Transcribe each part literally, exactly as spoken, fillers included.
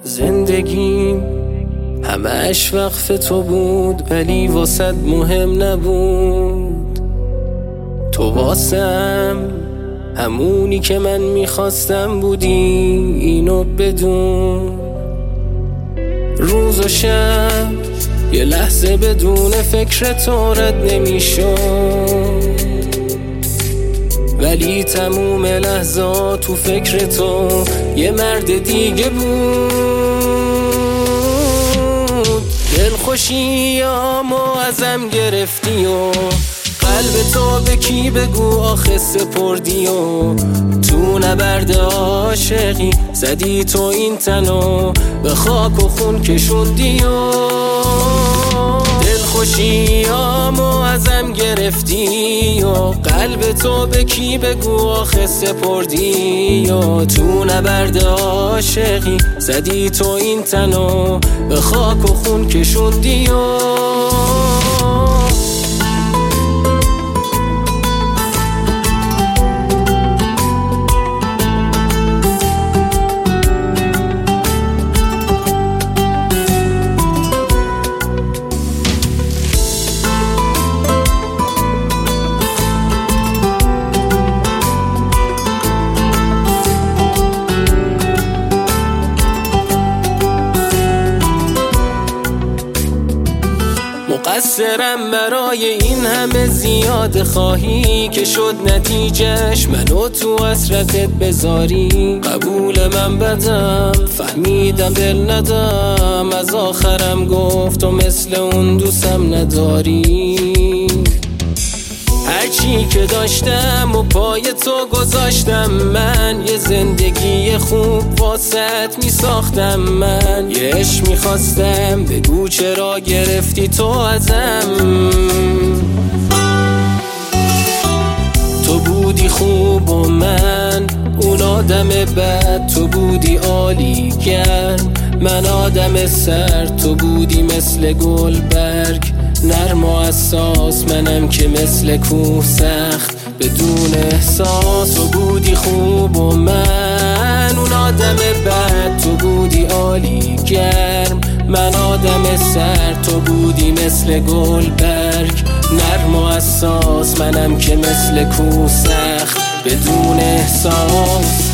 زندگیم همش وقف تو بود ولی واسد مهم نبود. تو واسم همونی که من میخواستم بودی، اینو بدون. روز و شب یه لحظه بدون فکر تو رد نمیشد، ولی تموم لحظات تو فکر تو یه مرد دیگه بود. دلخوشیامو ازم گرفتی و قلب تو به کی بگو آخه سپردی، و تو نبرد عاشقی زدی تو این تنو به خاک و خون کشوندی. و دلخوشیامو ازم گرفتی و قلب تو به کی بگو آخه سپردی، و تو نبرد عاشقی زدی تو این تنو به خاک و خون کشوندی. و مقصرم برای این همه زیاد خواهی که شد نتیجهش منو تو حسرتت بذاری. قبول من بدم، فهمیدم دل ندم، از آخرم گفت و مثل اون دوستم نداری. هرچی که داشتم و پای تو گذاشتم من، یه زندگی خوب واسط می ساختم من. یه عشق می خواستم، بگو چرا گرفتی تو ازم. تو بودی خوب و من اون آدم بد، تو بودی عالی گرم من آدم سرد. تو بودی مثل گلبرگ نرم و حساس، منم که مثل کوه سخت بدون احساس. تو بودی خوب و من اون آدم بد، تو بودی عالی گرم من آدم سرد. تو بودی مثل گلبرگ نرم و حساس، منم که مثل کوه سخت بدون احساس.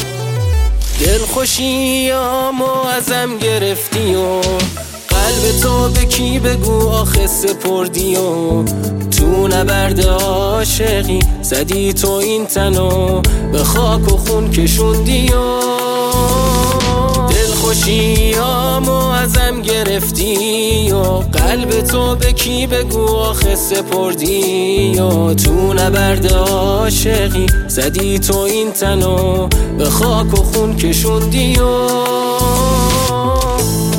دلخوشیامو ازم گرفتی و قلب تو به کی بگو آخه سپردی، و تو نبرد عاشقی زدی تو این تنو به خاک و خون کشوندی. و دلخوشیامو ازم گرفتی و قلب تو به کی بگو آخه سپردی، و تو نبرد عاشقی زدی تو این تنو به خاک و خون کشوندی. و